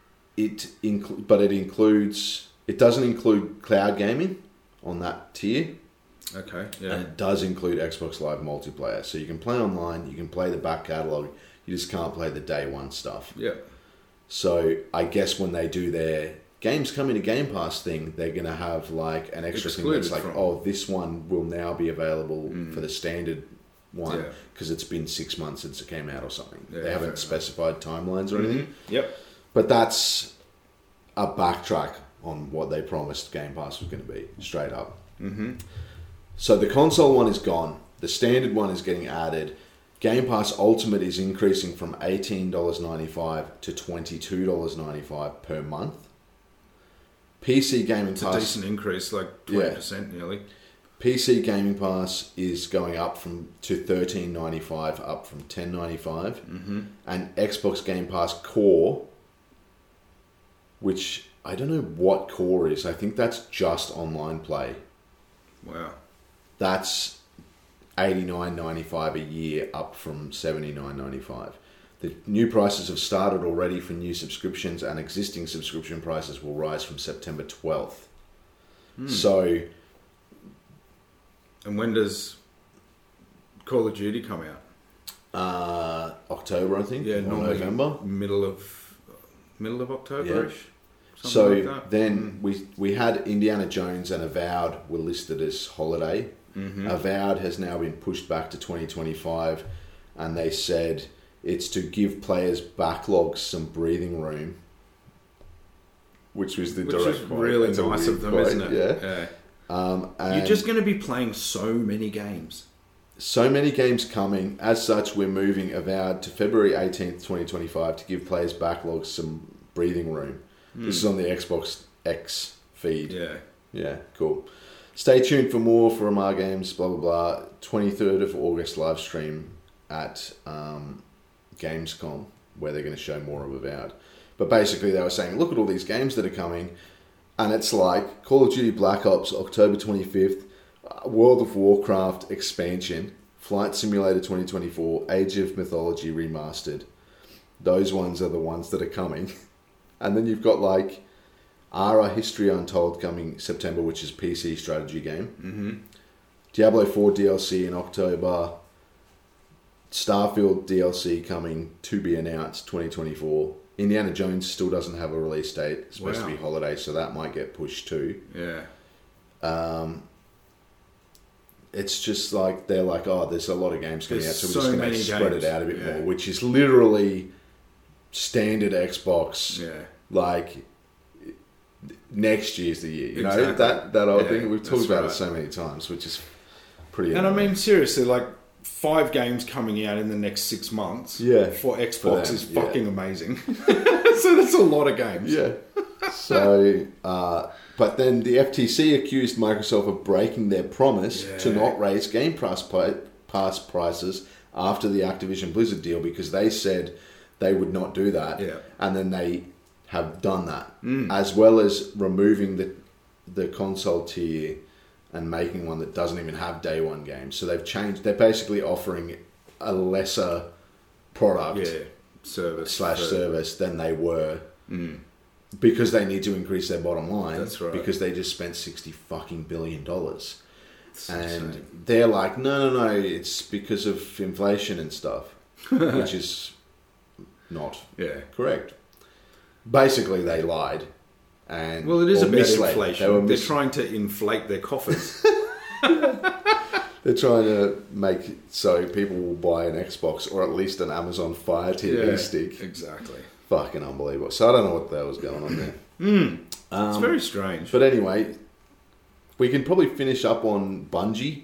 it incl- but it includes, it doesn't include cloud gaming on that tier. Okay, yeah. And it does include Xbox Live multiplayer. So you can play online, you can play the back catalogue, you just can't play the day one stuff. Yeah. So I guess when they do their games coming to Game Pass thing, they're going to have like an extra Excluded thing that's like, from. oh, this one will now be available mm. for the standard one because yeah. it's been six months since it came out or something. Yeah, they haven't specified enough. timelines or anything. Mm-hmm. Yep. But that's a backtrack on what they promised Game Pass was going to be, straight up. Mm-hmm. So the console one is gone. The standard one is getting added. Game Pass Ultimate is increasing from eighteen dollars ninety-five to twenty-two dollars ninety-five per month. P C Gaming It's Pass... a decent increase, like twenty percent yeah. nearly. P C Gaming Pass is going up from to thirteen ninety-five, up from ten ninety-five. Mm-hmm. And Xbox Game Pass Core, which I don't know what Core is. I think that's just online play. Wow. That's eighty-nine ninety-five a year, up from seventy-nine ninety-five. The new prices have started already for new subscriptions, and existing subscription prices will rise from September twelfth. Hmm. So, and when does Call of Duty come out? uh, October, I think, Yeah, or normally November. middle of middle of October-ish. Something So like that. then we we had Indiana Jones and Avowed were listed as holiday. Mm-hmm. Avowed has now been pushed back to twenty twenty-five, and they said it's to give players backlogs some breathing room, which was the Which direct is quote. really That's a nice weird of them, quote, isn't it? Yeah. yeah. Um, and You're just going to be playing so many games. so many games coming. As such, we're moving Avowed to February eighteenth, twenty twenty-five, to give players backlogs some breathing room. Mm. This is on the Xbox X feed. Yeah. Yeah, cool. Stay tuned for more from our games, blah, blah, blah. twenty-third of August live stream at um, Gamescom, where they're going to show more of Avowed. But basically they were saying, look at all these games that are coming, and it's like Call of Duty Black Ops, October twenty-fifth, World of Warcraft expansion, Flight Simulator twenty twenty-four, Age of Mythology remastered. Those ones are the ones that are coming. And then you've got like Ara History Untold coming September, which is a P C strategy game. Mm-hmm. Diablo four D L C in October. Starfield D L C coming to be announced twenty twenty-four. Indiana Jones still doesn't have a release date. It's supposed Wow. to be holiday, so that might get pushed too. Yeah. Um, it's just like they're like, oh, there's a lot of games coming There's out, so we're so just going many to spread games. it out a bit Yeah. more, which is literally standard Xbox. Yeah. Like next year's the year, you know, Exactly. that that old Yeah, thing. We've talked that's about right. it so many times, which is pretty. And I annoying. mean, seriously, like five games coming out in the next six months Yeah. for Xbox For them, is yeah. fucking amazing. So that's a lot of games. yeah. So, uh, but then the F T C accused Microsoft of breaking their promise Yeah. to not raise Game Pass pri- pass prices after the Activision Blizzard deal, because they said they would not do that, Yeah. and then they have done that, Mm. as well as removing the the console tier and making one that doesn't even have day one games. So they've changed. They're basically offering a lesser product Yeah. Service. slash for- service than they were, Mm. because they need to increase their bottom line. That's right. Because they just spent sixty fucking billion dollars, It's and insane. they're like, no, no, no, it's because of inflation and stuff, which is not Yeah. correct. Basically, they lied. And Well, it is or about misled. inflation. They were They're mis- trying to inflate their coffers. They're trying to make it so people will buy an Xbox or at least an Amazon Fire T V Yeah, stick. exactly. Fucking unbelievable. So I don't know what the hell was going on there. Mm. Um, It's very strange. But anyway, we can probably finish up on Bungie.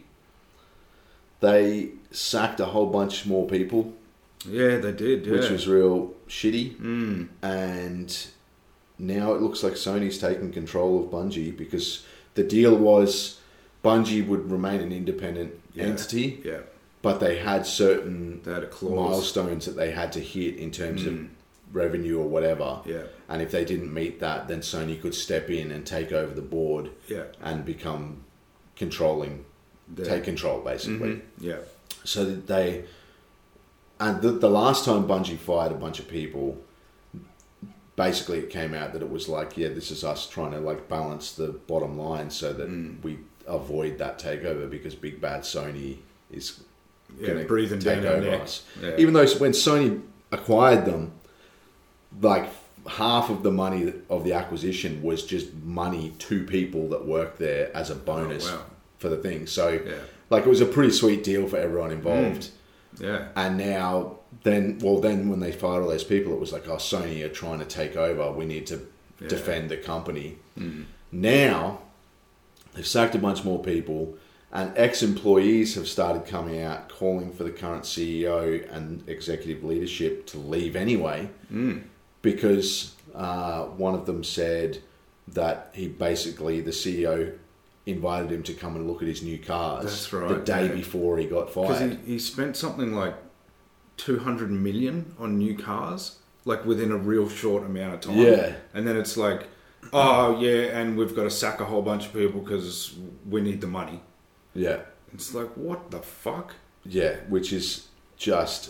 They sacked a whole bunch more people, Yeah, they did. Yeah. which was real shitty. Mm. And now it looks like Sony's taking control of Bungie, because the deal was Bungie would remain an independent Yeah. entity, Yeah. but they had certain They had a clause. milestones that they had to hit in terms Mm. of revenue or whatever. Yeah. And if they didn't meet that, then Sony could step in and take over the board Yeah. and become controlling, Yeah. take control basically. Mhm. Yeah. So that they, and the, the last time Bungie fired a bunch of people, basically it came out that it was like, yeah, this is us trying to like balance the bottom line so that Mm. we avoid that takeover, because big bad Sony is Yeah. going to Breathing take down our over neck. us. Yeah. Even though when Sony acquired them, like half of the money of the acquisition was just money to people that worked there as a bonus Oh, wow. for the thing. So, Yeah. like, it was a pretty sweet deal for everyone involved. Yeah. And now, then, well, then when they fired all those people, it was like, oh, Sony are trying to take over. We need to Yeah. defend the company. Mm. Now, they've sacked a bunch more people, And ex-employees have started coming out calling for the current C E O and executive leadership to leave anyway, mm. because uh, one of them said that he basically, the C E O invited him to come and look at his new cars. That's right, the day yeah. before he got fired. Because he, he spent something like two hundred million on new cars, like within a real short amount of time. Yeah. And then it's like, oh, yeah, and we've got to sack a whole bunch of people because we need the money. Yeah. It's like, what the fuck? Yeah, which is just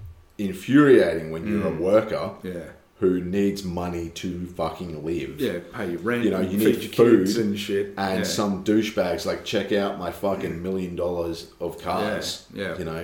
infuriating when you're Mm. a worker Yeah. who needs money to fucking live. Yeah, pay your rent, You know, you feed need your food kids and shit. And yeah. some douchebags like, check out my fucking million dollars of cars. Yeah, yeah. You know?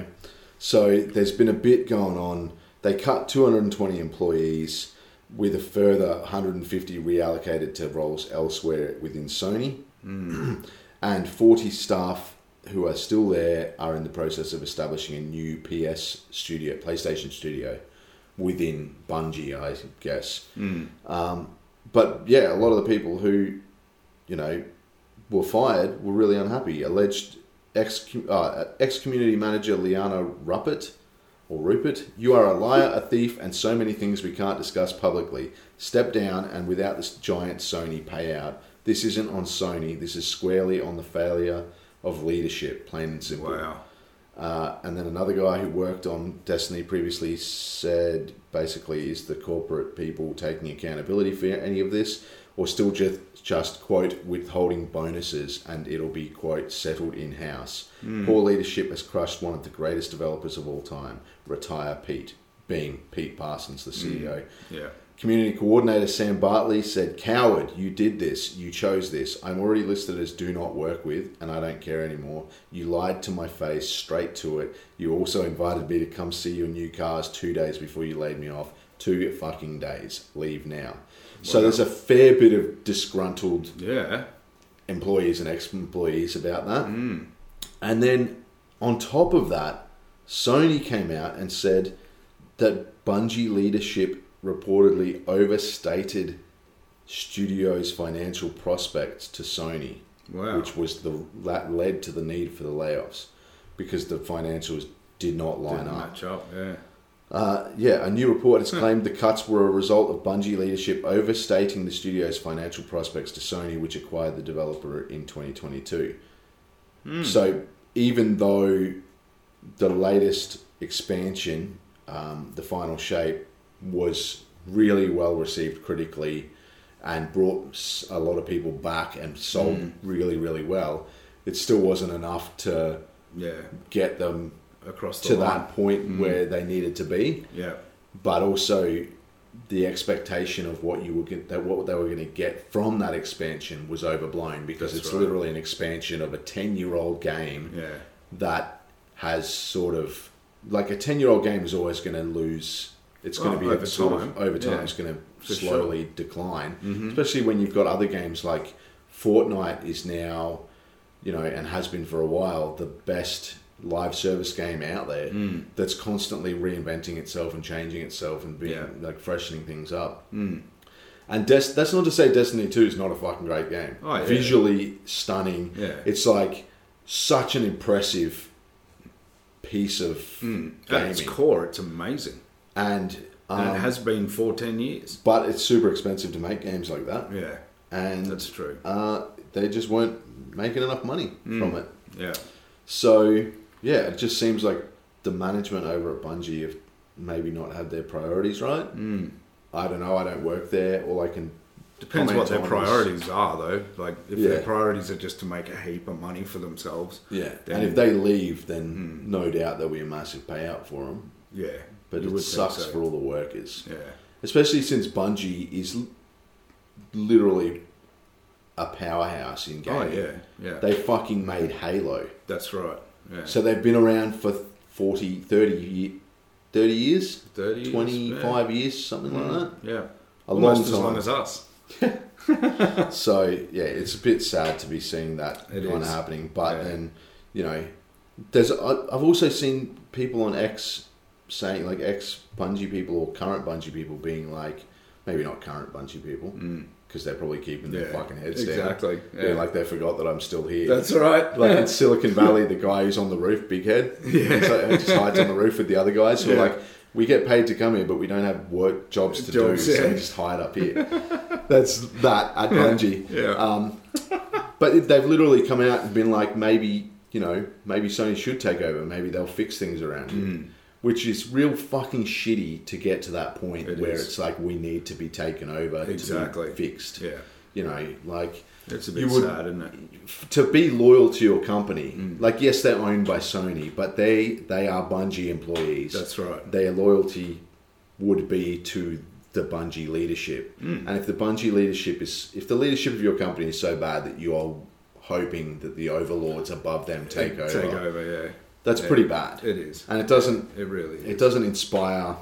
So there's been a bit going on. They cut two hundred twenty employees with a further one hundred fifty reallocated to roles elsewhere within Sony. Mm. And forty staff who are still there are in the process of establishing a new P S studio, PlayStation studio, within Bungie, I guess. Mm. Um, but yeah, a lot of the people who, you know, were fired were really unhappy. Alleged ex uh, ex community manager Liana Ruppert, or Rupert, you are a liar, a thief, and so many things we can't discuss publicly. Step down, and without this giant Sony payout, this isn't on Sony. This is squarely on the failure of leadership, plain and simple. Wow. Uh, and then another guy who worked on Destiny previously said, basically, is the corporate people taking accountability for any of this, or still just, just quote, withholding bonuses, and it'll be, quote, settled in-house. Mm. Poor leadership has crushed one of the greatest developers of all time. Retire Pete. Being Pete Parsons, the C E O. Mm. Yeah. Community coordinator Sam Bartley said, coward, you did this. You chose this. I'm already listed as do not work with, and I don't care anymore. You lied to my face, straight to it. You also invited me to come see your new cars two days before you laid me off. Two fucking days. Leave now. Wow. So there's a fair bit of disgruntled Yeah. employees and ex-employees about that. Mm. And then on top of that, Sony came out and said that Bungie leadership reportedly overstated studio's financial prospects to Sony, Wow. which was the that led to the need for the layoffs because the financials did not line Didn't up. match up, yeah. Uh, yeah, a new report has claimed the cuts were a result of Bungie leadership overstating the studio's financial prospects to Sony, which acquired the developer in twenty twenty-two. Mm. So even though the latest expansion, um, the Final Shape, was really well received critically and brought a lot of people back and sold Mm. really, really well, it still wasn't enough to Yeah. get them Across the to line. that point Mm. where they needed to be. Yeah. But also the expectation of what you were get, that what they were going to get from that expansion was overblown because That's it's right. literally an expansion of a ten-year-old game Yeah. that has sort of like a ten-year-old game is always going to lose. It's going Oh, to be over a sort time. of over time. Yeah, It's going for to slowly decline, Mhm. especially when you've got other games like Fortnite is now, you know, and has been for a while, the best live service game out there Mm. that's constantly reinventing itself and changing itself and being Yeah. like freshening things up. Mm. And Des- that's not to say Destiny two is not a fucking great game. Oh, yeah. Visually stunning. Yeah. It's like such an impressive piece of Mm. At its gaming. core, it's amazing. And, um, And it has been for ten years. but it's super expensive to make games like that. Yeah. And That's true. uh, they just weren't making enough money Mm. from it. Yeah. So, yeah, it just seems like the management over at Bungie have maybe not had their priorities right. Mm. I don't know, I don't work there. All I can Depends what their comment on is- priorities are, though. Like, if Yeah. their priorities are just to make a heap of money for themselves, Yeah, Then- and if they leave, then Mm. no doubt there'll be a massive payout for them. yeah. But you it would think sucks so. for all the workers, Yeah. especially since Bungie is l- literally a powerhouse in Oh, gaming. yeah. Yeah. They fucking made Halo, That's right. Yeah. so they've been around for forty, thirty, ye- thirty years, thirty years, twenty-five years, something yeah. like that. Yeah. A Almost long as time. long as us. So yeah, it's a bit sad to be seeing that It kind is. of happening. But Yeah. then, you know, there's I- I've also seen people on X saying, like ex Bungie people or current Bungie people being like, maybe not current Bungie people, Mm. because they're probably keeping their Yeah, fucking heads down. exactly. Being Yeah. like they forgot that I'm still here. That's right. Like in Silicon Valley, the guy who's on the roof, big head, yeah. so he just hides on the roof with the other guys who Yeah. are like, we get paid to come here, but we don't have work jobs to Jobs, do, yeah. so we just hide up here. That's that at Bungie. Yeah. Um, but they've literally come out and been like, maybe, you know, maybe Sony should take over. Maybe they'll fix things around here. Mm. Which is real fucking shitty to get to that point It where is. it's like we need to be taken over Exactly. to be fixed. Yeah. You know, like... It's a bit You would- sad, isn't it? to be loyal to your company, Mm. like yes, they're owned by Sony, but they they are Bungie employees. That's right. Their loyalty would be to the Bungie leadership, Mm. and if the Bungie leadership is, if the leadership of your company is so bad that you are hoping that the overlords above them take over, Take over, yeah. that's Yeah. pretty bad, It is. and it doesn't It really is. it doesn't inspire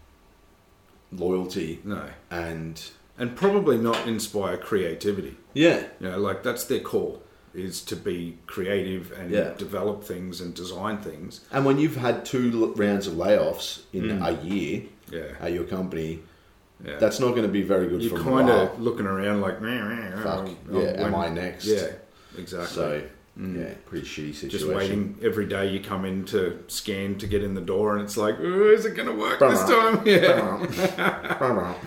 loyalty No. and And probably not inspire creativity. yeah. You know, like that's their core, is to be creative and Yeah. develop things and design things. And when you've had two l- rounds of layoffs in Mm. a year Yeah. at your company, Yeah. that's not going to be very good You're for kind morale. of looking around like, meh, meh, Fuck, oh, yeah, am when- I next? Yeah, exactly. So, Mm. yeah, pretty shitty situation. Just waiting every day you come in to scan to get in the door and it's like, oh, is it going to work this time? Yeah.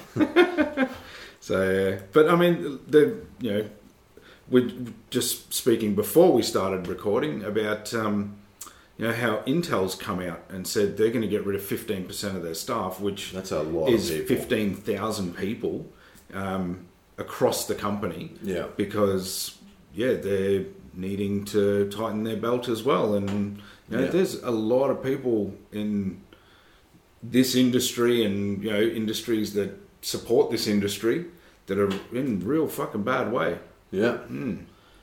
So, yeah. But I mean, the you know, we're just speaking before we started recording about um, you know how Intel's come out and said they're going to get rid of fifteen percent of their staff, which That's a lot is of people. fifteen thousand people um, across the company. Yeah. Because yeah, they're needing to tighten their belt as well, and you know, Yeah. there's a lot of people in this industry and you know industries that support this industry that are in real fucking bad way. Yeah. Mm.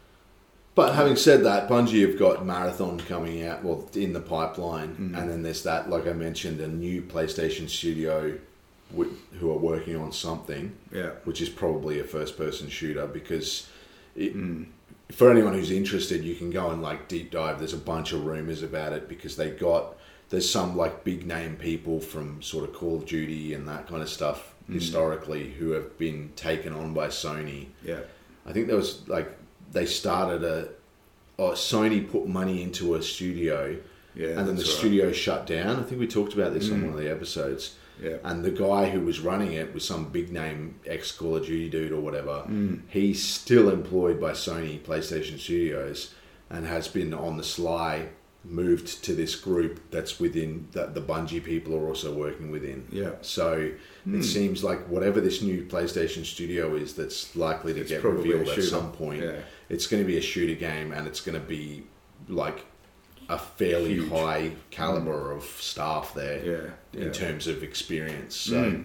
But having said that, Bungie have got Marathon coming out, well, in the pipeline. Mm. And then there's that, like I mentioned, a new PlayStation studio wi- who are working on something, Yeah. which is probably a first-person shooter because... It, Mm. For anyone who's interested, you can go and like deep dive. There's a bunch of rumors about it because they got there's some like big name people from sort of Call of Duty and that kind of stuff Mm. historically who have been taken on by Sony. Yeah. I think there was like they started a oh, Sony put money into a studio Yeah. and then the that's right. studio shut down. I think we talked about this on Mm. one of the episodes. Yeah. And the guy who was running it was some big name ex Call of Duty dude or whatever. Mm. He's still employed by Sony PlayStation Studios and has been on the sly moved to this group that's within that the Bungie people are also working within. Yeah. So Mm. it seems like whatever this new PlayStation Studio is that's likely to It's get probably revealed a at shooter. some point, Yeah. it's going to be a shooter game and it's going to be like a fairly Huge. high caliber of staff there Yeah. in yeah. terms of experience. So, Mm.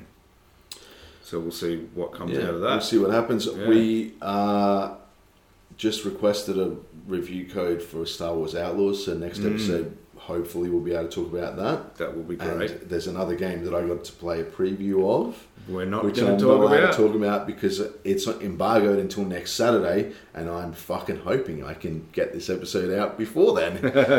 So we'll see what comes yeah, out of we'll that. see what happens. Yeah. We uh, just requested a review code for Star Wars Outlaws, so next Mm. episode, hopefully, we'll be able to talk about that. That will be great. And there's another game that I got to play a preview of, We're not which going I'm to not talk allowed about. to talk about because it's embargoed until next Saturday, and I'm fucking hoping I can get this episode out before then.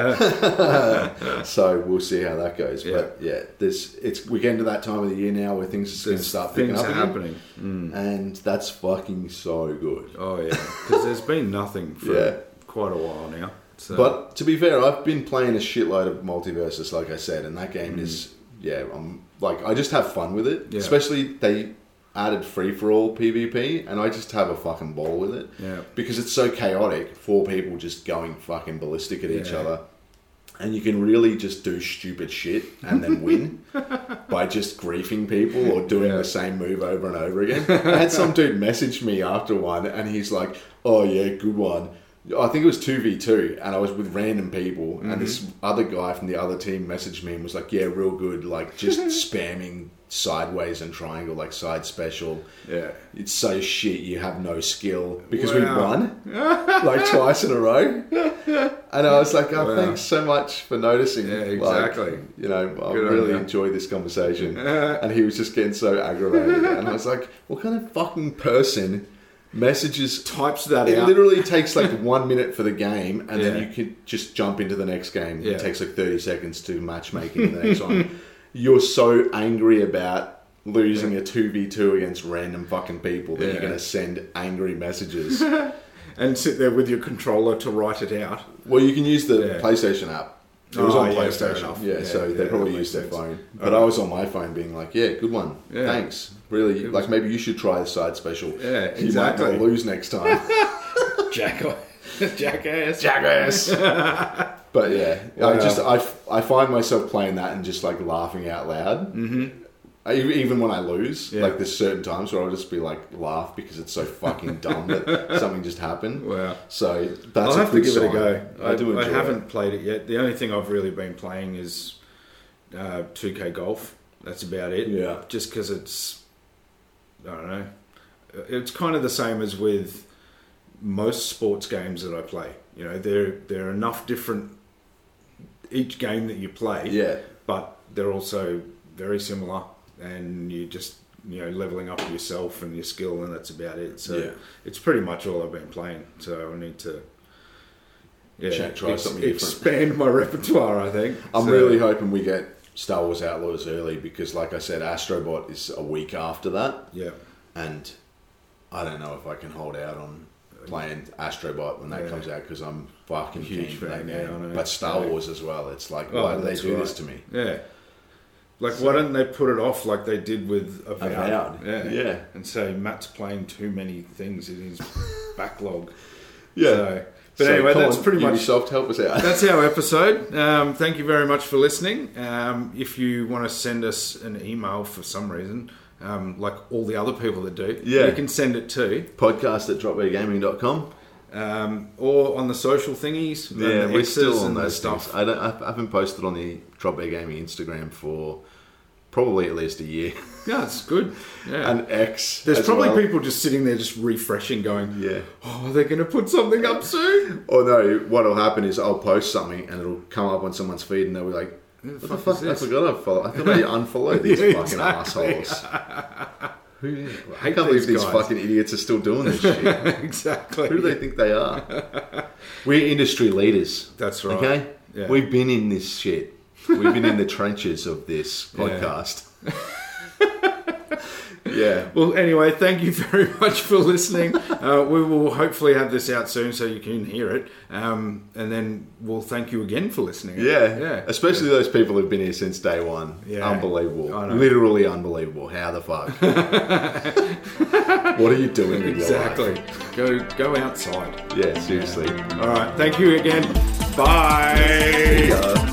So we'll see how that goes. Yeah. But yeah, there's it's we get into that time of the year now where things are going to There's start picking things up are again, happening. Mm. and that's fucking so good. Oh yeah, because there's been nothing for Yeah. quite a while now. So. But to be fair, I've been playing a shitload of Multiversus, like I said, and that game is yeah, I'm like I just have fun with it. Yeah. Especially they added free for all PvP, and I just have a fucking ball with it. Yeah. Because it's so chaotic, four people just going fucking ballistic at each Yeah. other. And you can really just do stupid shit and then win by just griefing people or doing Yeah. the same move over and over again. I had some dude message me after one and he's like, oh yeah, good one. I think it was two v two and I was with random people Mm-hmm. and this other guy from the other team messaged me and was like, yeah, real good, like just spamming sideways and triangle, like side special. Yeah. It's so shit you have no skill because Wow. we won like twice in a row. And I was like, oh, Wow. thanks so much for noticing. Yeah, Like, exactly. you know, I Good on really you. enjoyed this conversation. And he was just getting so aggravated. And I was like, what kind of fucking person messages... Types that It out. literally takes like one minute for the game and then Yeah. you can just jump into the next game. Yeah. It takes like thirty seconds to matchmaking in the next one. You're so angry about losing a two v two against random fucking people that Yeah. you're going to send angry messages. And sit there with your controller to write it out. Well, you can use the Yeah. PlayStation app. It was Oh, on yeah, fair PlayStation. enough. Yeah, Yeah, so they yeah, probably that used their makes sense. phone. But I was on my phone being like, yeah, good one. Yeah. Thanks. Really, It like was- maybe you should try the side special. Yeah, You exactly. might not lose next time. Jack- Jackass. Jackass. But yeah, I Wow. just I, I find myself playing that and just like laughing out loud. Mm-hmm. Even when I lose, Yeah. like there's certain times where I'll just be like laugh because it's so fucking dumb that something just happened. Wow. So that's I'll a have to good give it a sign. go. I, do enjoy I haven't it. played it yet. The only thing I've really been playing is uh, two K Golf. That's about it. Yeah. Just because it's, I don't know. It's kind of the same as with most sports games that I play. You know, there there are enough different each game that you play. Yeah. But they're also very similar, and you just you know leveling up yourself and your skill, and that's about it. So Yeah. it's pretty much all I've been playing. So I need to yeah Check, try something different. expand my repertoire. I think I'm So- really hoping we get Star Wars Outlaws early because, like I said, Astrobot is a week after that, yeah. and I don't know if I can hold out on playing Astrobot when that Yeah. comes out because I'm fucking Huge keen for fan, that yeah, game. I know. But Star Yeah. Wars as well. It's like, Oh, why do they that's do this right. to me? Yeah. Like, So- why don't they put it off like they did with Avowed? Avowed, Yeah. yeah. And say Matt's playing too many things in his backlog. Yeah. So, but So, anyway, come that's on, pretty much Ubisoft, help us out. that's our episode. Um, thank you very much for listening. Um, if you want to send us an email for some reason, um, like all the other people that do, Yeah. you can send it to, Podcast at drop bear gaming dot com. um, or on the social thingies. and Yeah, the we're X's still on and the those stuff. I, don't, I haven't posted on the Drop Bear Gaming Instagram for probably at least a year. Yeah, it's good. Yeah. And X. There's as probably well. people just sitting there just refreshing, going, Yeah. "Oh, are they going to put something up soon?" Or no, what'll happen is I'll post something and it'll come up on someone's feed and they'll be like, Who what the the fuck fuck? is I this? forgot I follow. I thought I unfollowed these Yeah, fucking exactly. assholes. Who, I Hate can't believe these these guys. fucking idiots are still doing this shit. Exactly. Who do they think they are? We're industry leaders. That's right. Okay? Yeah. We've been in this shit. We've been in the trenches of this Yeah. podcast. Yeah. Well, anyway, thank you very much for listening. Uh, we will hopefully have this out soon so you can hear it. Um, and then we'll thank you again for listening. Yeah. Yeah. Especially those people who've been here since day one. Yeah. Unbelievable. I know. Literally unbelievable. How the fuck? What are you doing with your life? Exactly. Go, go outside. Yeah, seriously. All right. Thank you again. Bye. Yeah.